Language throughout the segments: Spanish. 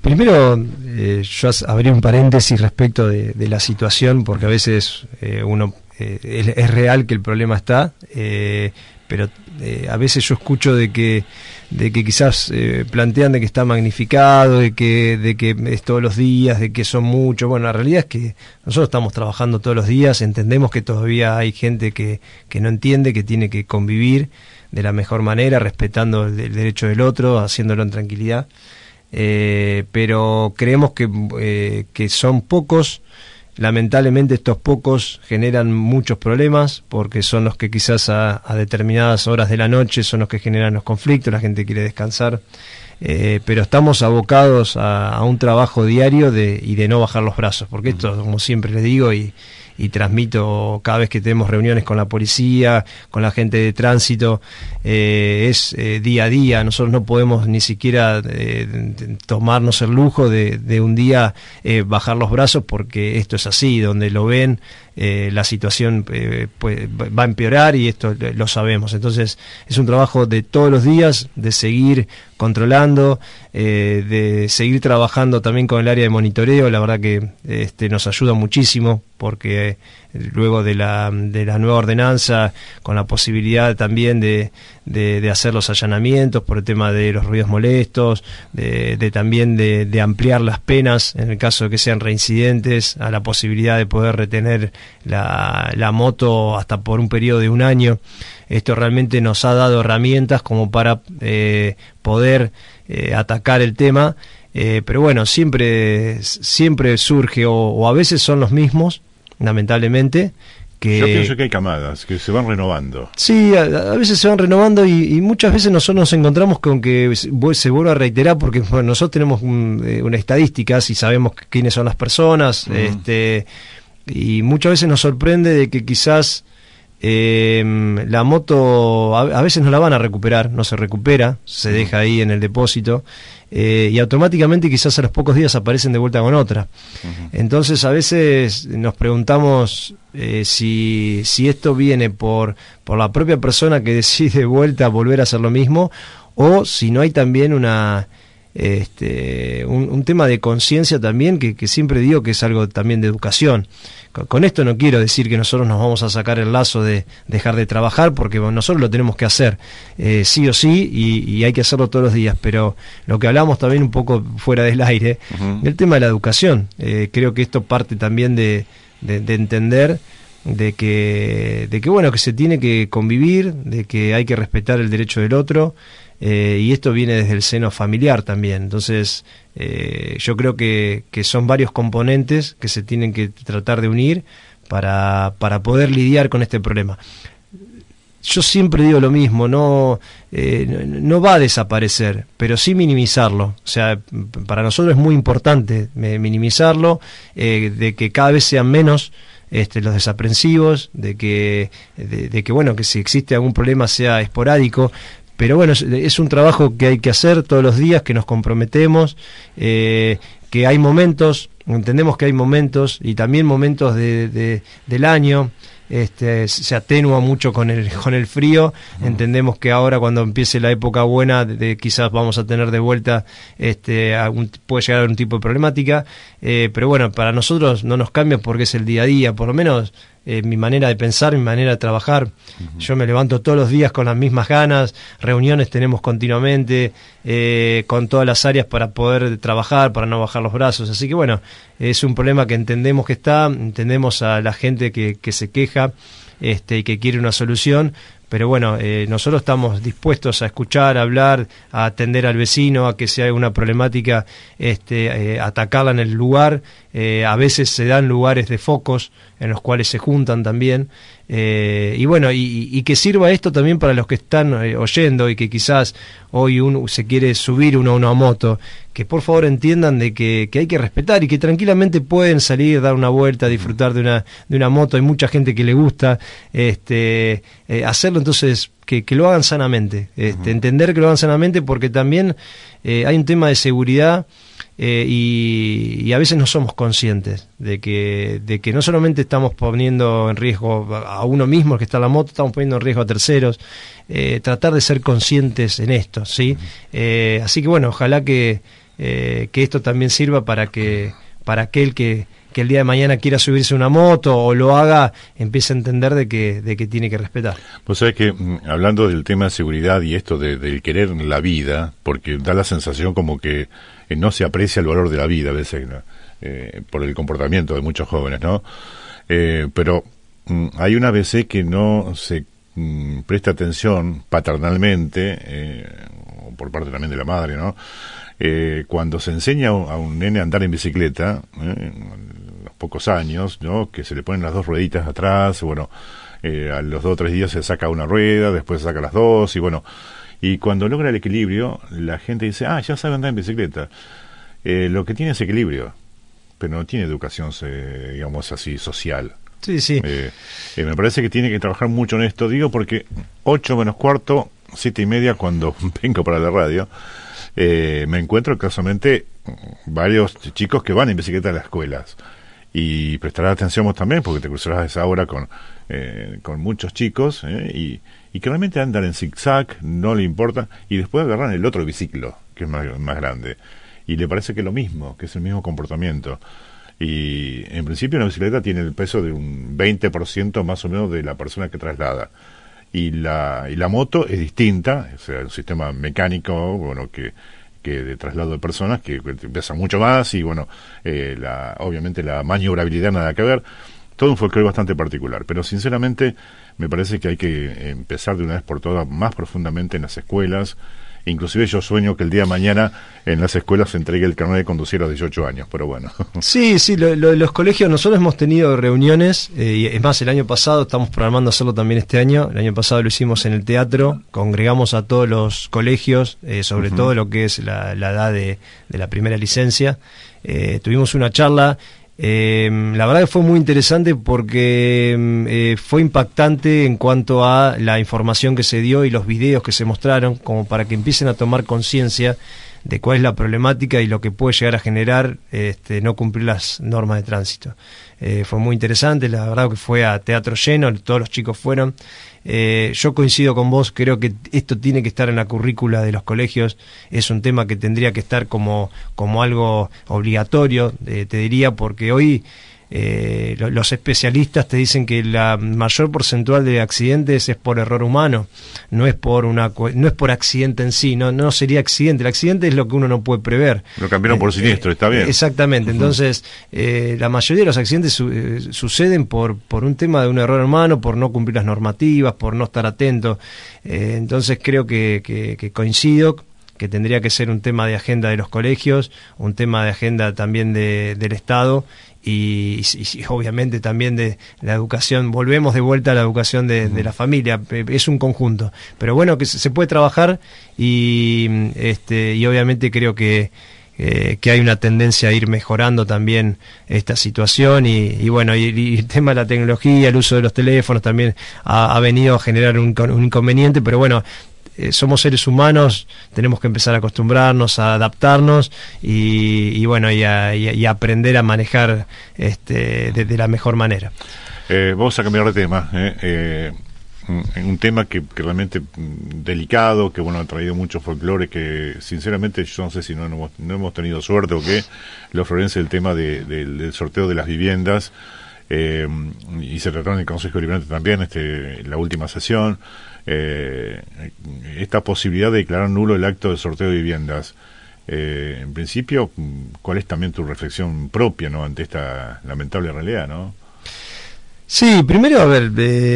Primero, yo abrí un paréntesis respecto de la situación, porque a veces es real que el problema está, pero a veces yo escucho de que quizás plantean de que está magnificado, de que es todos los días, de que son muchos. Bueno, la realidad es que nosotros estamos trabajando todos los días, entendemos que todavía hay gente que no entiende, que tiene que convivir de la mejor manera, respetando el derecho del otro, haciéndolo en tranquilidad. Pero creemos que son pocos. Lamentablemente estos pocos generan muchos problemas, porque son los que quizás a determinadas horas de la noche son los que generan los conflictos, la gente quiere descansar, pero estamos abocados a un trabajo diario y de no bajar los brazos, porque esto, como siempre les digo y transmito cada vez que tenemos reuniones con la policía, con la gente de tránsito, es día a día. Nosotros no podemos ni siquiera tomarnos el lujo de un día bajar los brazos, porque esto es así, donde lo ven, la situación pues, va a empeorar, y esto lo sabemos. Entonces es un trabajo de todos los días, de seguir controlando, de seguir trabajando también con el área de monitoreo. La verdad que nos ayuda muchísimo, porque luego de la nueva ordenanza, con la posibilidad también de hacer los allanamientos por el tema de los ruidos molestos, también de ampliar las penas en el caso de que sean reincidentes, a la posibilidad de poder retener la moto hasta por un periodo de 1 año. Esto realmente nos ha dado herramientas como para poder atacar el tema, pero bueno, siempre surge, o a veces son los mismos, lamentablemente. Yo pienso que hay camadas que se van renovando. Sí, a veces se van renovando, y muchas veces nosotros nos encontramos con que se vuelve a reiterar, porque bueno, nosotros tenemos una estadística, y sabemos quiénes son las personas, y muchas veces nos sorprende de que quizás la moto a veces no la van a recuperar, no se recupera, se deja ahí en el depósito, y automáticamente quizás a los pocos días aparecen de vuelta con otra. Entonces a veces nos preguntamos si esto viene por la propia persona que decide de vuelta volver a hacer lo mismo, o si no hay también un tema de conciencia también, que siempre digo que es algo también de educación. Con esto no quiero decir que nosotros nos vamos a sacar el lazo de dejar de trabajar, porque nosotros lo tenemos que hacer sí o sí, y hay que hacerlo todos los días, pero lo que hablamos también un poco fuera del aire, el tema de la educación, creo que esto parte también de entender de que bueno, que se tiene que convivir, de que hay que respetar el derecho del otro, y esto viene desde el seno familiar también. Entonces yo creo que son varios componentes que se tienen que tratar de unir para poder lidiar con este problema. Yo siempre digo lo mismo, no va a desaparecer, pero sí minimizarlo. O sea, para nosotros es muy importante minimizarlo, de que cada vez sean menos los desaprensivos, de que bueno, que si existe algún problema sea esporádico. Pero bueno, es un trabajo que hay que hacer todos los días, que nos comprometemos, que hay momentos, entendemos que hay momentos, y también momentos del año, se atenúa mucho con el frío. Entendemos que ahora, cuando empiece la época buena, quizás vamos a tener de vuelta, puede llegar a algún tipo de problemática, pero bueno, para nosotros no nos cambia, porque es el día a día, por lo menos mi manera de pensar, mi manera de trabajar. Yo me levanto todos los días con las mismas ganas, reuniones tenemos continuamente, con todas las áreas para poder trabajar, para no bajar los brazos. Así que bueno, es un problema que entendemos que está, entendemos a la gente que se queja, y que quiere una solución. Pero bueno, nosotros estamos dispuestos a escuchar, a hablar, a atender al vecino, a que si hay una problemática, atacarla en el lugar. A veces se dan lugares de focos en los cuales se juntan también. Y bueno, y que sirva esto también para los que están oyendo, y que quizás hoy uno se quiere subir a una moto, que por favor entiendan de que hay que respetar, y que tranquilamente pueden salir, dar una vuelta, disfrutar de una moto. Hay mucha gente que le gusta hacerlo, entonces que lo hagan sanamente, entender que lo hagan sanamente, porque también hay un tema de seguridad, y a veces no somos conscientes de que no solamente estamos poniendo en riesgo a uno mismo, el que está en la moto, estamos poniendo en riesgo a terceros. Tratar de ser conscientes en esto, ¿sí? Así que bueno, ojalá que que esto también sirva para aquel que el día de mañana quiera subirse a una moto o lo haga, empiece a entender de que tiene que respetar. Pues sabes que, hablando del tema de seguridad y esto del querer la vida, porque da la sensación como que no se aprecia el valor de la vida a veces, ¿no? Por el comportamiento de muchos jóvenes, ¿no? Pero hay una veces que no se presta atención paternalmente, o por parte también de la madre, ¿no? Cuando se enseña a un nene a andar en bicicleta, pocos años, ¿no? Que se le ponen las dos rueditas atrás, bueno, a los 2 o 3 días se saca una rueda, después se saca las dos, y bueno, y cuando logra el equilibrio, la gente dice, ya sabe andar en bicicleta. Lo que tiene es equilibrio, pero no tiene educación, digamos así, social. Sí, sí. Me parece que tiene que trabajar mucho en esto, digo, porque 8 menos cuarto, 7:30, cuando vengo para la radio, me encuentro casualmente varios chicos que van en bicicleta a las escuelas. Y prestarás atención vos también, porque te cruzarás a esa hora con muchos chicos, y que realmente andan en zigzag, no le importa, y después agarran el otro biciclo, que es más grande, y le parece que es lo mismo, que es el mismo comportamiento. Y en principio una bicicleta tiene el peso de un 20% más o menos de la persona que traslada. Y la moto es distinta, o sea, un sistema mecánico, bueno, que de traslado de personas que pesa mucho más, y bueno, obviamente la maniobrabilidad nada que ver, todo un folclore bastante particular, pero sinceramente me parece que hay que empezar de una vez por todas más profundamente en las escuelas. Inclusive yo sueño que el día de mañana en las escuelas se entregue el carnet de conducir a los 18 años, pero bueno. Sí, los colegios, nosotros hemos tenido reuniones, y es más, el año pasado, estamos programando hacerlo también este año, el año pasado lo hicimos en el teatro, congregamos a todos los colegios, sobre todo lo que es la edad de la primera licencia, tuvimos una charla. La verdad que fue muy interesante porque fue impactante en cuanto a la información que se dio y los videos que se mostraron, como para que empiecen a tomar conciencia de cuál es la problemática y lo que puede llegar a generar no cumplir las normas de tránsito. Fue muy interesante, la verdad que fue a teatro lleno, todos los chicos fueron. Yo coincido con vos, creo que esto tiene que estar en la currícula de los colegios, es un tema que tendría que estar como algo obligatorio, te diría, porque hoy los especialistas te dicen que la mayor porcentual de accidentes es por error humano, no es por accidente en sí, no sería accidente, el accidente es lo que uno no puede prever. Lo cambiaron por siniestro, está bien. Exactamente, entonces la mayoría de los accidentes suceden por un tema de un error humano, por no cumplir las normativas, por no estar atento. Entonces creo que coincido que tendría que ser un tema de agenda de los colegios, un tema de agenda también del Estado, y obviamente también de la educación. Volvemos de vuelta a la educación de la familia, es un conjunto, pero bueno, que se puede trabajar, y obviamente creo que hay una tendencia a ir mejorando también esta situación, y bueno, y el tema de la tecnología, el uso de los teléfonos también ha venido a generar un inconveniente, pero bueno, somos seres humanos, tenemos que empezar a acostumbrarnos, a adaptarnos, y bueno, y a aprender a manejar de la mejor manera. Vamos a cambiar de tema, un tema que realmente delicado, que bueno, ha traído mucho folclore, que sinceramente yo no sé si no hemos tenido suerte o qué, lo Florencia, el tema del sorteo de las viviendas, y se trató en el Consejo Deliberante también, la última sesión, esta posibilidad de declarar nulo el acto de sorteo de viviendas. En principio, ¿cuál es también tu reflexión propia, ¿no?, ante esta lamentable realidad, ¿no? Sí, primero, a ver,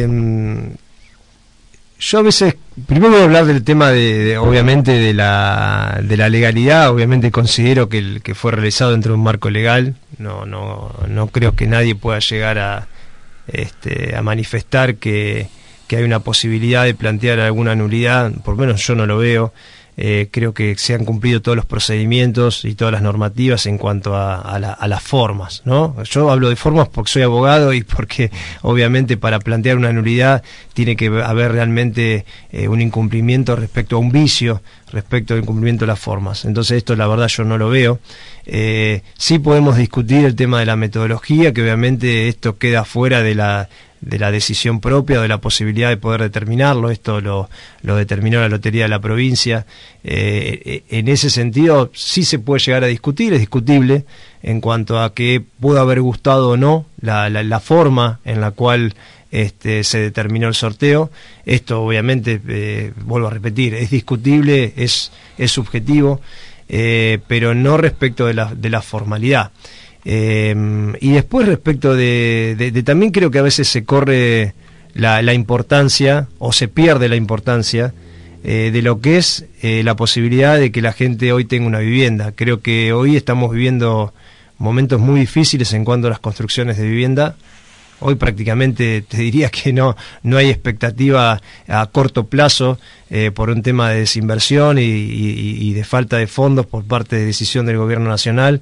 yo a veces, primero voy a hablar del tema obviamente de la legalidad. Obviamente considero que fue realizado dentro de un marco legal. No creo que nadie pueda llegar a manifestar que hay una posibilidad de plantear alguna nulidad, por lo menos yo no lo veo. Creo que se han cumplido todos los procedimientos y todas las normativas en cuanto a las formas, ¿no? Yo hablo de formas porque soy abogado y porque obviamente para plantear una nulidad tiene que haber realmente un incumplimiento respecto a un vicio, respecto al incumplimiento de las formas. Entonces esto la verdad yo no lo veo. Sí podemos discutir el tema de la metodología, que obviamente esto queda fuera de la decisión propia o de la posibilidad de poder determinarlo. Esto lo determinó la Lotería de la provincia. En ese sentido sí se puede llegar a discutir, es discutible en cuanto a que pudo haber gustado o no la forma en la cual se determinó el sorteo. Esto obviamente, vuelvo a repetir, es discutible, es subjetivo, pero no respecto de la formalidad. Y después respecto de también creo que a veces se corre la importancia o se pierde la importancia de lo que es la posibilidad de que la gente hoy tenga una vivienda. Creo que hoy estamos viviendo momentos muy difíciles en cuanto a las construcciones de vivienda. Hoy prácticamente te diría que no hay expectativa a corto plazo por un tema de desinversión y de falta de fondos por parte de decisión del gobierno nacional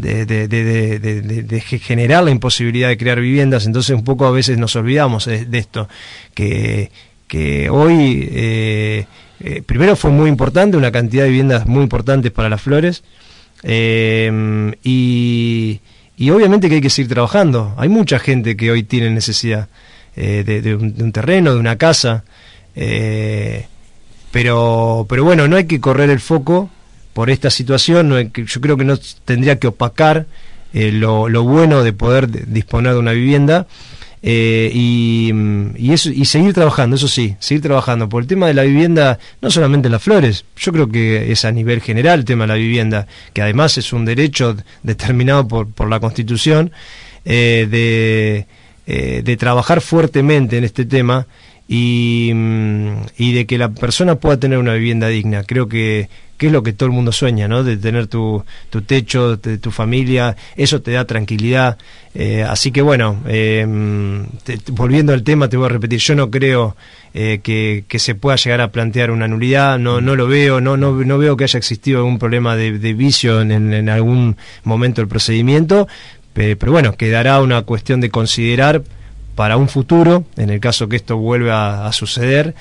de generar la imposibilidad de crear viviendas. Entonces un poco a veces nos olvidamos de esto, que hoy primero fue muy importante, una cantidad de viviendas muy importantes para Las Flores, y obviamente que hay que seguir trabajando. Hay mucha gente que hoy tiene necesidad de un terreno, de una casa, pero bueno, no hay que correr el foco por esta situación. Yo creo que no tendría que opacar lo bueno de poder disponer de una vivienda, y seguir trabajando, eso sí, seguir trabajando por el tema de la vivienda, no solamente en Las Flores. Yo creo que es a nivel general el tema de la vivienda, que además es un derecho determinado por la Constitución, de trabajar fuertemente en este tema y de que la persona pueda tener una vivienda digna. Creo que es lo que todo el mundo sueña, ¿no? De tener tu techo, de tu familia, eso te da tranquilidad. Así que bueno, volviendo al tema, te voy a repetir, yo no creo que se pueda llegar a plantear una nulidad, no lo veo, no veo que haya existido algún problema de vicio en algún momento del procedimiento, pero bueno, quedará una cuestión de considerar para un futuro, en el caso que esto vuelva a suceder,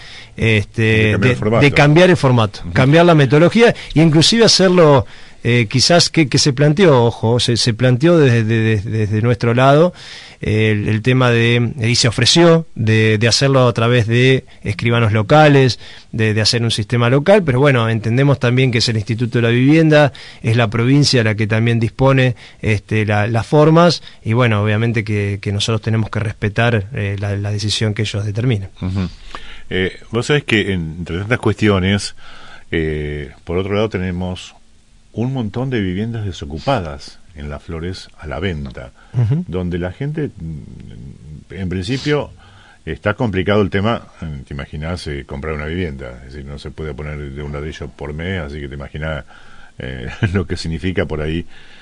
de cambiar el formato, cambiar la metodología e inclusive hacerlo, quizás que se planteó, ojo, se planteó desde nuestro lado el tema y se ofreció de hacerlo a través de escribanos locales, de hacer un sistema local, pero bueno, entendemos también que es el Instituto de la Vivienda, es la provincia la que también dispone las formas, y bueno, obviamente que nosotros tenemos que respetar la decisión que ellos determinen. Vos sabés que entre tantas cuestiones, por otro lado tenemos un montón de viviendas desocupadas en Las Flores a la venta, donde la gente, en principio, está complicado el tema. Te imaginas comprar una vivienda, es decir, no se puede poner de un ladrillo por mes, así que te imaginas lo que significa por ahí,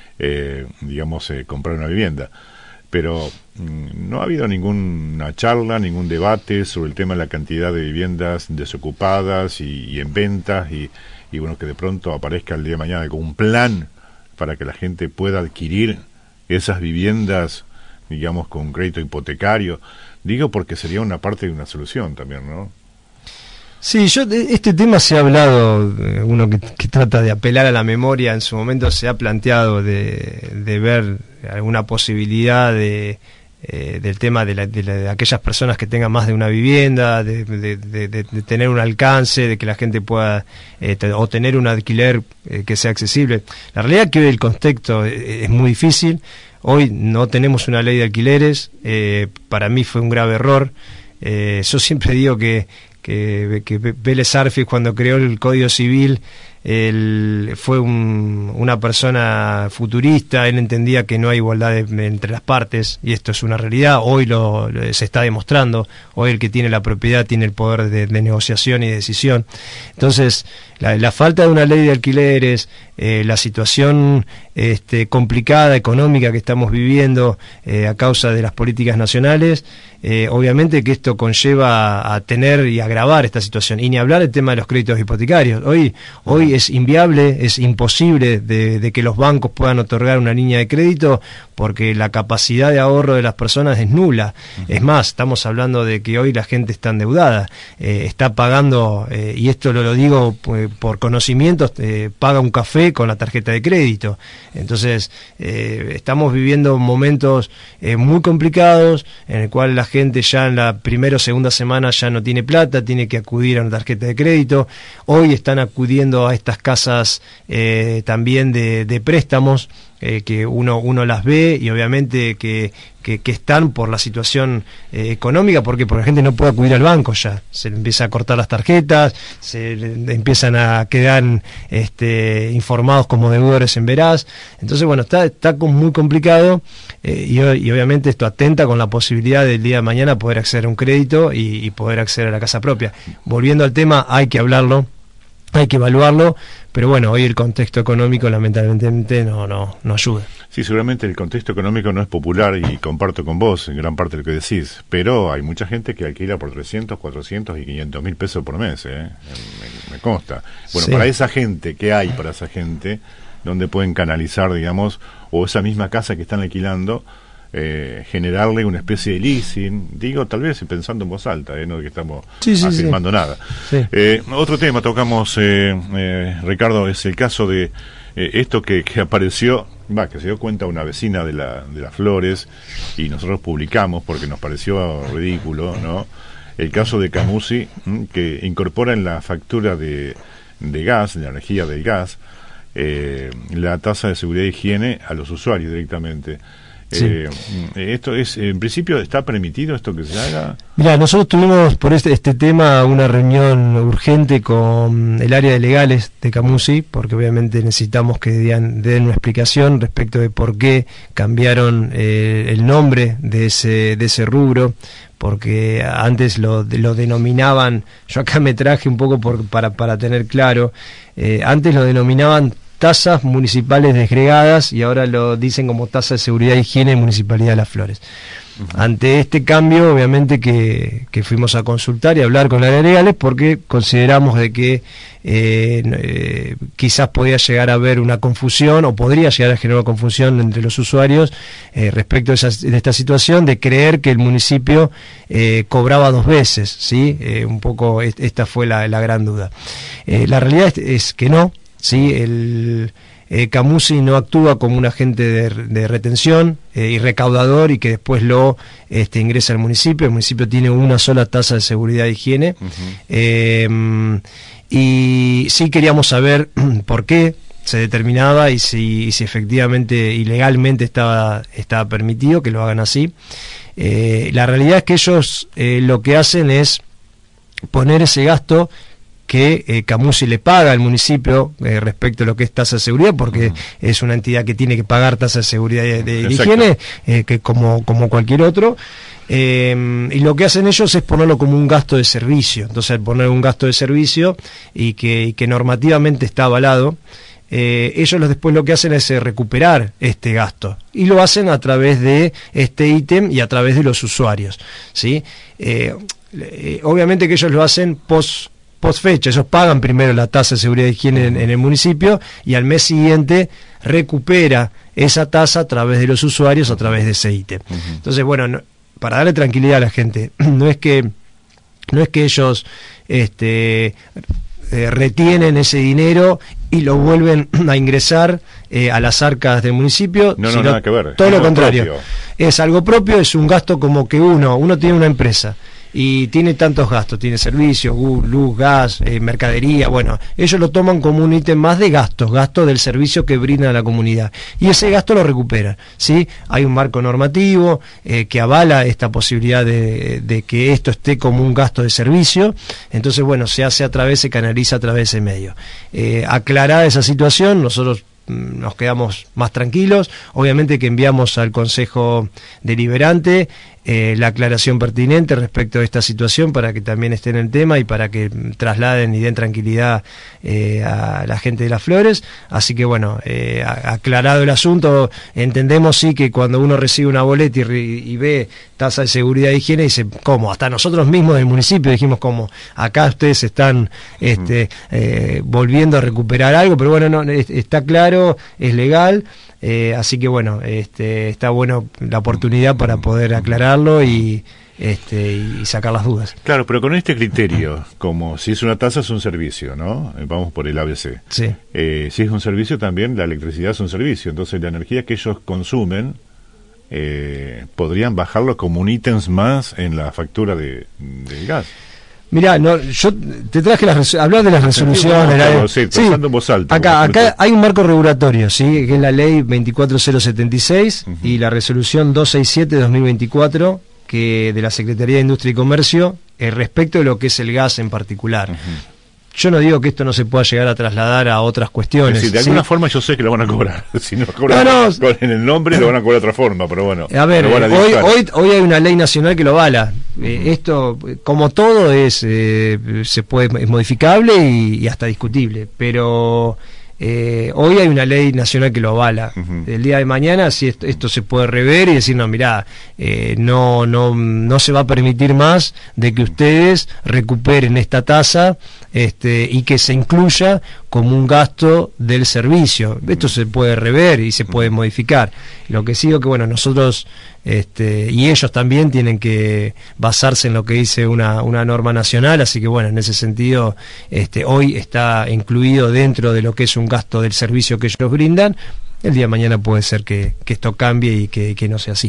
comprar una vivienda. Pero no ha habido ninguna charla, ningún debate sobre el tema de la cantidad de viviendas desocupadas y en ventas, y bueno, que de pronto aparezca el día de mañana con un plan para que la gente pueda adquirir esas viviendas, digamos, con crédito hipotecario. Digo porque sería una parte de una solución también, ¿no? Sí, este tema se ha hablado, uno que trata de apelar a la memoria, en su momento se ha planteado de ver alguna posibilidad del tema de aquellas personas que tengan más de una vivienda, de tener un alcance, de que la gente pueda o tener un alquiler que sea accesible. La realidad es que hoy el contexto es muy difícil. Hoy no tenemos una ley de alquileres. Para mí fue un grave error. Yo siempre digo que Vélez Arfield, cuando creó el Código Civil, él fue una persona futurista. Él entendía que no hay igualdad entre las partes, y esto es una realidad. Hoy se está demostrando. Hoy el que tiene la propiedad tiene el poder de negociación y de decisión. Entonces, la falta de una ley de alquileres, la situación complicada económica que estamos viviendo a causa de las políticas nacionales, obviamente que esto conlleva a tener y agravar esta situación, y ni hablar del tema de los créditos hipotecarios. Hoy es inviable, es imposible de que los bancos puedan otorgar una línea de crédito porque la capacidad de ahorro de las personas es nula. Es más, estamos hablando de que hoy la gente está endeudada, está pagando, y esto lo digo por conocimientos, paga un café con la tarjeta de crédito. Entonces, estamos viviendo momentos muy complicados en el cual la gente ya en la primera o segunda semana ya no tiene plata, tiene que acudir a una tarjeta de crédito. Hoy están acudiendo a estas casas también de préstamos, que uno las ve y obviamente que están por la situación económica, porque la gente no puede acudir al banco ya, se le empieza a cortar las tarjetas, se le empiezan a quedar informados como deudores en veraz. Entonces bueno, está muy complicado, y obviamente esto atenta con la posibilidad del día de mañana poder acceder a un crédito y poder acceder a la casa propia. Volviendo al tema, hay que hablarlo, hay que evaluarlo, pero bueno, hoy el contexto económico lamentablemente no ayuda. Sí, seguramente el contexto económico no es popular y comparto con vos en gran parte de lo que decís, pero hay mucha gente que alquila por 300, 400 y 500 mil pesos por mes, me consta. Bueno, sí. Para esa gente, ¿qué hay para esa gente? ¿Dónde pueden canalizar, digamos, o esa misma casa que están alquilando, generarle una especie de leasing? Digo, tal vez pensando en voz alta, no que estamos afirmando nada. Sí. Otro tema tocamos, Ricardo, es el caso de esto que apareció, que se dio cuenta una vecina de las Flores, y nosotros publicamos porque nos pareció ridículo, ¿no? El caso de Camusi, que incorpora en la factura de gas, en la energía del gas, la tasa de seguridad e higiene a los usuarios directamente. Sí. Esto es, en principio, ¿está permitido esto que se haga? Mira, nosotros tuvimos por este tema una reunión urgente con el área de legales de Camusi, porque obviamente necesitamos que den una explicación respecto de por qué cambiaron el nombre de ese rubro, porque antes lo denominaban, yo acá me traje un poco para tener claro, antes lo denominaban tasas municipales desgregadas y ahora lo dicen como tasa de seguridad e higiene de Municipalidad de Las Flores. Ante este cambio, obviamente que fuimos a consultar y hablar con las áreas legales, porque consideramos de que quizás podía llegar a haber una confusión, o podría llegar a generar una confusión entre los usuarios respecto de esta situación, de creer que el municipio cobraba dos veces, ¿sí? Un poco esta fue la gran duda. La realidad es que no. Sí, Camusi no actúa como un agente de retención y recaudador y que después lo ingresa al municipio. El municipio tiene una sola tasa de seguridad e higiene. Y sí queríamos saber por qué se determinaba y si efectivamente y legalmente estaba permitido que lo hagan así. La realidad es que ellos lo que hacen es poner ese gasto que Camusi le paga al municipio respecto a lo que es tasa de seguridad, porque es una entidad que tiene que pagar tasa de seguridad de higiene, que como cualquier otro, y lo que hacen ellos es ponerlo como un gasto de servicio. Entonces, al poner un gasto de servicio y que normativamente está avalado, ellos después lo que hacen es recuperar este gasto, y lo hacen a través de este ítem y a través de los usuarios, ¿sí? Obviamente que ellos lo hacen post fecha, ellos pagan primero la tasa de seguridad e higiene en el municipio y al mes siguiente recupera esa tasa a través de los usuarios, a través de ese ítem. Entonces, bueno, para darle tranquilidad a la gente, no es que ellos retienen ese dinero y lo vuelven a ingresar a las arcas del municipio, sino nada que ver. Todo lo contrario. Es algo propio, es un gasto como que uno tiene una empresa y tiene tantos gastos, tiene servicios, luz, gas, mercadería, bueno, ellos lo toman como un ítem más de gasto del servicio que brindan a la comunidad, y ese gasto lo recuperan, ¿sí? Hay un marco normativo que avala esta posibilidad de que esto esté como un gasto de servicio. Entonces, bueno, se canaliza a través de ese medio. Aclarada esa situación, nosotros nos quedamos más tranquilos. Obviamente que enviamos al Consejo Deliberante la aclaración pertinente respecto a esta situación para que también estén en el tema y para que trasladen y den tranquilidad a la gente de Las Flores. Así que bueno, aclarado el asunto, entendemos sí que cuando uno recibe una boleta y ve tasa de seguridad e higiene, dice, ¿cómo? Hasta nosotros mismos del municipio dijimos, ¿cómo? Acá ustedes están volviendo a recuperar algo, pero bueno, no, está claro, es legal. Así que bueno, está bueno la oportunidad para poder aclararlo y sacar las dudas. Claro, pero con este criterio, como si es una tasa es un servicio, ¿no? Vamos por el ABC. Sí. Si es un servicio también, la electricidad es un servicio, entonces la energía que ellos consumen podrían bajarlo como un ítems más en la factura del gas. Mirá, no, yo te traje hablar de las resoluciones. Sí, pensando en voz alta. Acá hay un marco regulatorio, ¿sí? Que es la ley 24076 y la resolución 267-2024 que de la Secretaría de Industria y Comercio respecto de lo que es el gas en particular. Yo no digo que esto no se pueda llegar a trasladar a otras cuestiones. Es decir, de alguna forma yo sé que lo van a cobrar. Si no cobran en el nombre, lo van a cobrar de otra forma, pero bueno. A ver, hoy hay una ley nacional que lo avala. Esto, como todo, es modificable y hasta discutible, pero hoy hay una ley nacional que lo avala. El día de mañana, si esto se puede rever y decir, no, mirá, no se va a permitir más de que ustedes recuperen esta tasa y que se incluya como un gasto del servicio. Esto se puede rever y se puede modificar. Lo que sí digo que, bueno, nosotros y ellos también tienen que basarse en lo que dice una norma nacional, así que bueno, en ese sentido hoy está incluido dentro de lo que es un gasto del servicio que ellos brindan. El día de mañana puede ser que esto cambie y que no sea así.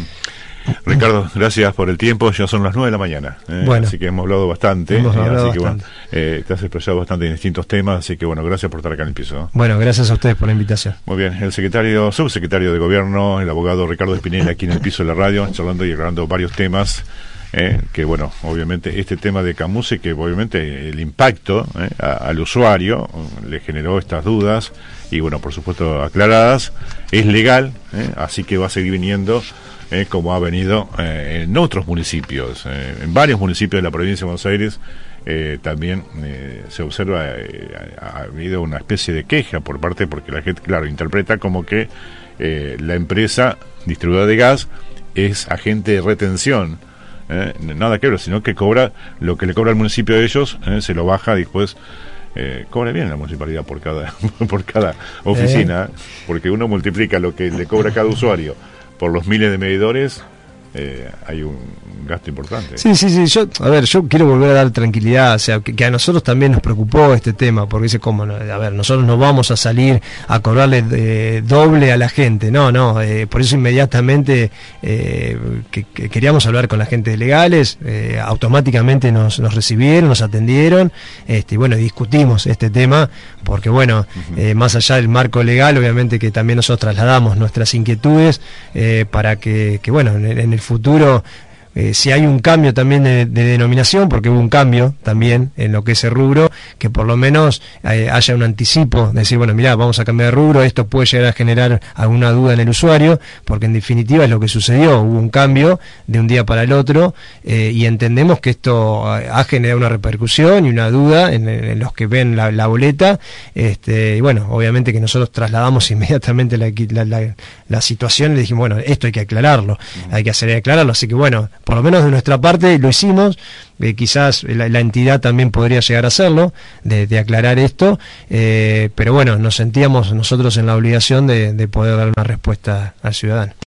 Ricardo, gracias por el tiempo, ya son las 9 de la mañana, bueno, así que hemos hablado bastante, así que bueno, te has expresado bastante en distintos temas, así que bueno, gracias por estar acá en el piso. Bueno, gracias a ustedes por la invitación. Muy bien, el subsecretario de Gobierno, el abogado Ricardo Espinel, aquí en el piso de la radio, charlando y aclarando varios temas, que bueno, obviamente este tema de Camusi, que obviamente el impacto al usuario le generó estas dudas, y bueno, por supuesto aclaradas, es legal, así que va a seguir viniendo, como ha venido en otros municipios, en varios municipios de la provincia de Buenos Aires. También se observa, ha habido una especie de queja por parte, porque la gente, claro, interpreta como que la empresa distribuidora de gas es agente de retención, nada que ver, sino que cobra lo que le cobra al municipio de ellos, se lo baja y después cobra bien la municipalidad por cada oficina, porque uno multiplica lo que le cobra cada usuario por los miles de medidores, hay un gasto importante. Sí, yo quiero volver a dar tranquilidad, o sea, que a nosotros también nos preocupó este tema, porque dice, ¿cómo no? A ver, nosotros no vamos a salir a cobrarle doble a la gente, no, por eso inmediatamente que queríamos hablar con la gente de legales, automáticamente nos recibieron, nos atendieron, y bueno, discutimos este tema, porque bueno, más allá del marco legal, obviamente que también nosotros trasladamos nuestras inquietudes, para que bueno, en el futuro, si hay un cambio también de denominación, porque hubo un cambio también en lo que es el rubro, que por lo menos haya un anticipo, de decir, bueno, mirá, vamos a cambiar de rubro, esto puede llegar a generar alguna duda en el usuario, porque en definitiva es lo que sucedió, hubo un cambio de un día para el otro, y entendemos que esto ha generado una repercusión y una duda en los que ven la boleta, y bueno, obviamente que nosotros trasladamos inmediatamente la situación y le dijimos, bueno, esto hay que aclararlo, hay que aclararlo, así que bueno, por lo menos de nuestra parte lo hicimos, quizás la entidad también podría llegar a hacerlo, de aclarar esto, pero bueno, nos sentíamos nosotros en la obligación de poder dar una respuesta al ciudadano.